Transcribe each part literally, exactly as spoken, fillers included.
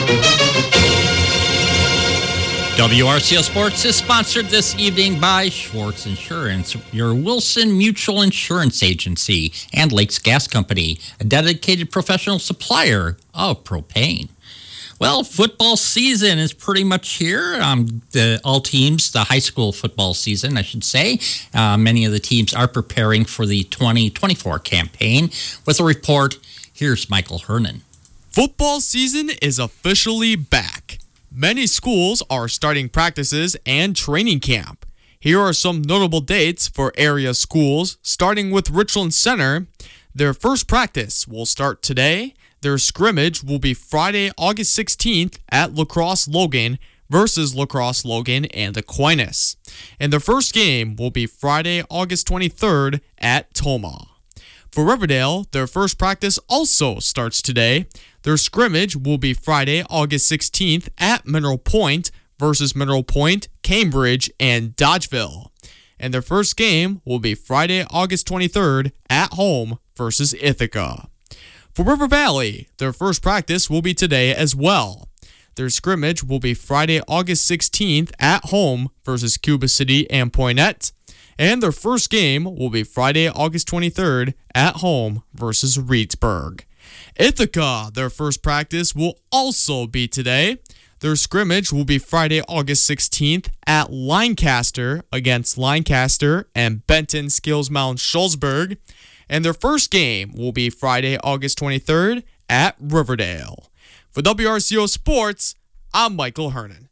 W R C O Sports is sponsored this evening by Schwartz Insurance, your Wilson Mutual Insurance Agency, and Lakes Gas Company, a dedicated professional supplier of propane. Well, football season is pretty much here. Um, the, all teams, the high school football season, I should say. Uh, many of the teams are preparing for the twenty twenty-four campaign. With a report, here's Michael Hernan. Football season is officially back. Many schools are starting practices and training camp. Here are some notable dates for area schools, starting with Richland Center. Their first practice will start today. Their scrimmage will be Friday, August sixteenth at La Crosse Logan versus La Crosse Logan and Aquinas. And their first game will be Friday, August twenty-third at Tomah. For Riverdale, their first practice also starts today. Their scrimmage will be Friday, August sixteenth at Mineral Point versus Mineral Point, Cambridge, and Dodgeville. And their first game will be Friday, August twenty-third at home versus Ithaca. For River Valley, their first practice will be today as well. Their scrimmage will be Friday, August sixteenth at home versus Cuba City and Poinet. And their first game will be Friday, August twenty-third at home versus Reedsburg. Ithaca, their first practice will also be today. Their scrimmage will be Friday, August sixteenth at Lancaster against Lancaster and Benton Skills Mountain Schulzberg. And their first game will be Friday, August twenty-third at Riverdale. For W R C O Sports, I'm Michael Hernan.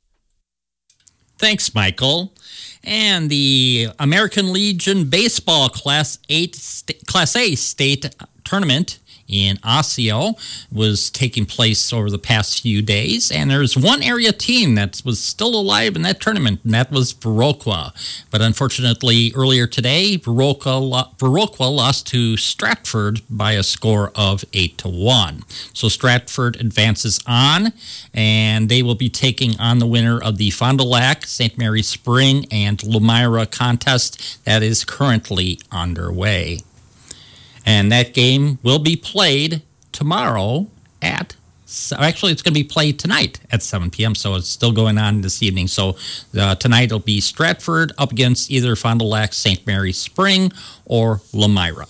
Thanks, Michael. And the American Legion Baseball Class eight, Class A state tournament in Osseo was taking place over the past few days, and there's one area team that was still alive in that tournament, and that was Viroqua. But unfortunately, earlier today, Viroqua, Viroqua lost to Stratford by a score of eight to one. So Stratford advances on, and they will be taking on the winner of the Fond du Lac, Saint Mary Spring, and Lemira contest that is currently underway. And that game will be played tomorrow at, actually it's going to be played tonight at seven p.m., so it's still going on this evening. So uh, tonight it'll be Stratford up against either Fond du Lac, Saint Mary Spring, or Lemira.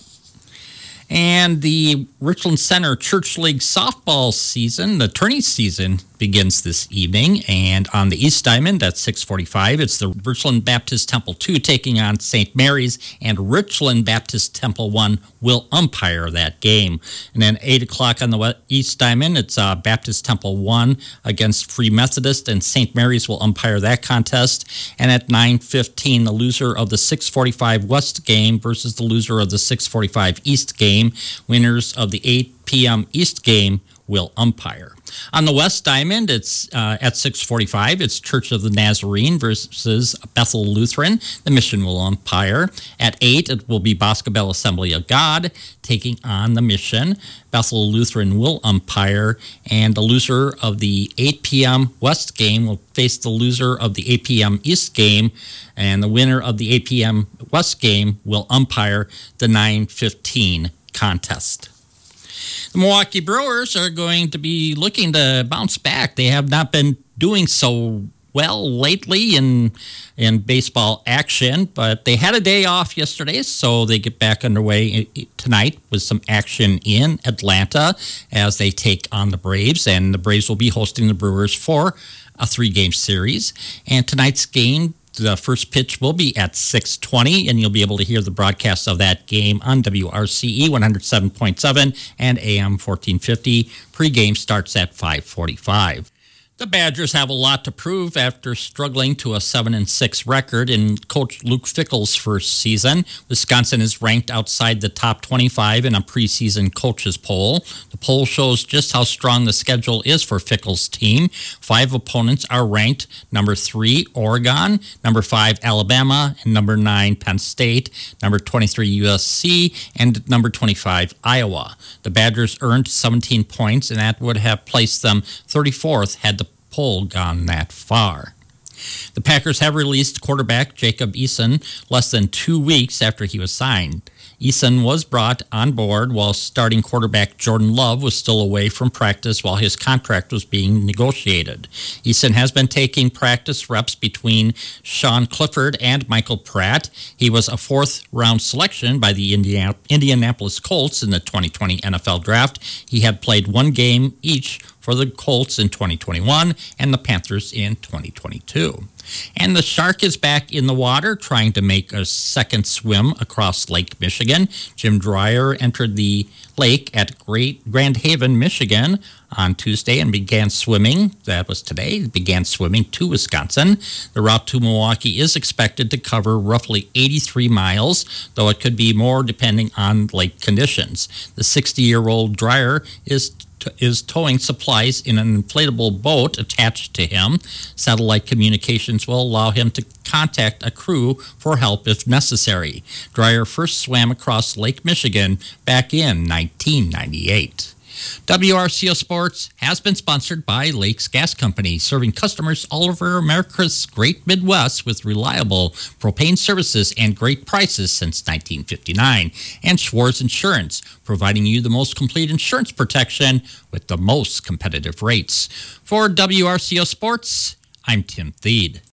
And the Richland Center Church League softball season, the tourney season, begins this evening. And on the East Diamond at six forty-five, it's the Richland Baptist Temple two taking on Saint Mary's, and Richland Baptist Temple one will umpire that game. And then eight o'clock on the East Diamond, it's uh, Baptist Temple one against Free Methodist, and Saint Mary's will umpire that contest. And at nine fifteen, the loser of the six forty-five West game versus the loser of the six forty-five East game. Winners of the eight p.m. East game will umpire. On the West Diamond, it's uh, at six forty-five. It's Church of the Nazarene versus Bethel Lutheran. The Mission will umpire. At eight, it will be Boscobel Assembly of God taking on the Mission. Bethel Lutheran will umpire, and the loser of the eight p.m. West game will face the loser of the eight p.m. East game, and the winner of the eight p.m. West game will umpire the nine fifteen contest. The Milwaukee Brewers are going to be looking to bounce back. They have not been doing so well lately in in baseball action, but they had a day off yesterday, so they get back underway tonight with some action in Atlanta as they take on the Braves, and the Braves will be hosting the Brewers for a three-game series. And tonight's game, the first pitch will be at six twenty, and you'll be able to hear the broadcast of that game on W R C E one oh seven point seven and A M fourteen fifty. Pre-game starts at five forty-five. The Badgers have a lot to prove after struggling to a seven and six record in Coach Luke Fickell's first season. Wisconsin is ranked outside the top twenty-five in a preseason coaches poll. The poll shows just how strong the schedule is for Fickell's team. Five opponents are ranked: number three, Oregon; number five, Alabama; and number nine, Penn State; number twenty-three, U S C; and number twenty-five, Iowa. The Badgers earned seventeen points, and that would have placed them thirty-fourth had the poll gone that far. The Packers have released quarterback Jacob Eason less than two weeks after he was signed. Eason was brought on board while starting quarterback Jordan Love was still away from practice while his contract was being negotiated. Eason has been taking practice reps between Sean Clifford and Michael Pratt. He was a fourth-round selection by the Indianapolis Colts in the twenty twenty N F L Draft. He had played one game each for the Colts in twenty twenty-one and the Panthers in twenty twenty-two. And the shark is back in the water trying to make a second swim across Lake Michigan. Jim Dreyer entered the lake at Great Grand Haven, Michigan on Tuesday and began swimming. That was today. He began swimming to Wisconsin. The route to Milwaukee is expected to cover roughly eighty-three miles, though it could be more depending on lake conditions. The sixty-year-old Dreyer is is towing supplies in an inflatable boat attached to him. Satellite communications will allow him to contact a crew for help if necessary. Dreyer first swam across Lake Michigan back in nineteen ninety-eight. W R C O Sports has been sponsored by Lakes Gas Company, serving customers all over America's Great Midwest with reliable propane services and great prices since nineteen fifty-nine. And Schwartz Insurance, providing you the most complete insurance protection with the most competitive rates. For W R C O Sports, I'm Tim Thede.